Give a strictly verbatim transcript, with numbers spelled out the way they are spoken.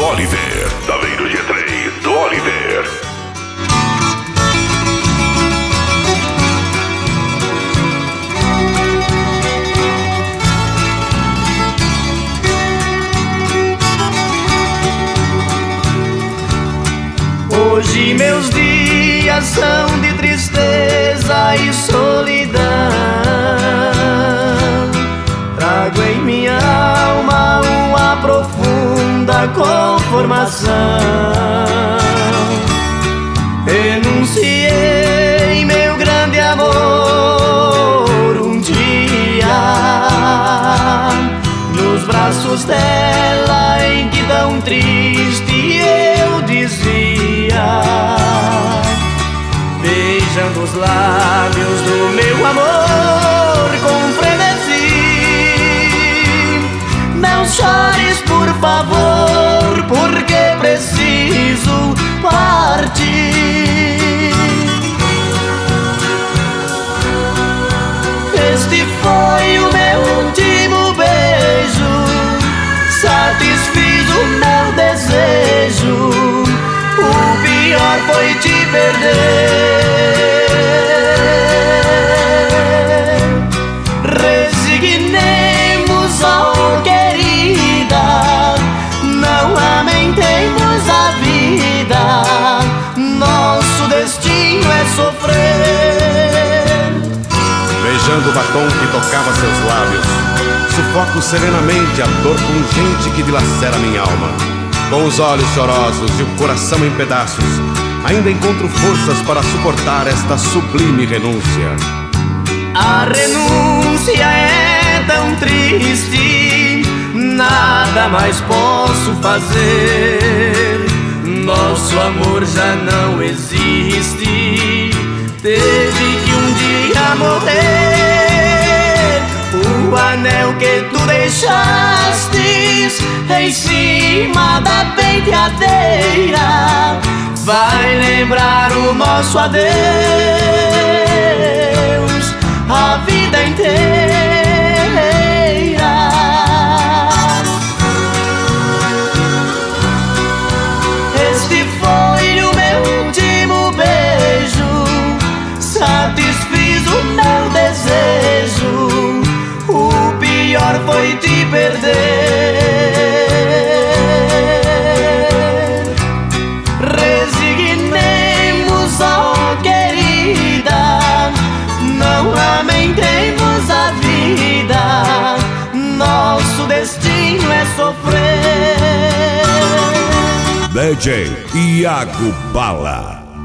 Oliver. Também do G três, do Oliver. Hoje meus dias são de tristeza e solidão. Trago em minha alma uma profunda conformação. Renunciei meu grande amor um dia nos braços dela, em que tão triste eu dizia, beijando os lábios do meu amor com frenesi: não chores, por favor, porque preciso partir. Este foi o meu último beijo, satisfiz o meu desejo. O pior foi te perder. Resignemos, oh querida, não lamentemos a vida. Nosso destino é sofrer. Beijando o batom que tocava seus lábios, sufoco serenamente a dor pungente que dilacera minha alma. Com os olhos chorosos e o coração em pedaços, ainda encontro forças para suportar esta sublime renúncia. A renúncia é tão triste, nada mais posso fazer. Nosso amor já não existe, teve que um dia morrer. O anel que tu deixastes em cima da penteadeira vai lembrar o nosso adeus a vida inteira. Este foi o meu último beijo, satisfiz o meu desejo. O pior foi te perder. Resignemos, oh querida, não lamentemos a vida. Nosso destino é sofrer. D J Iago Bala.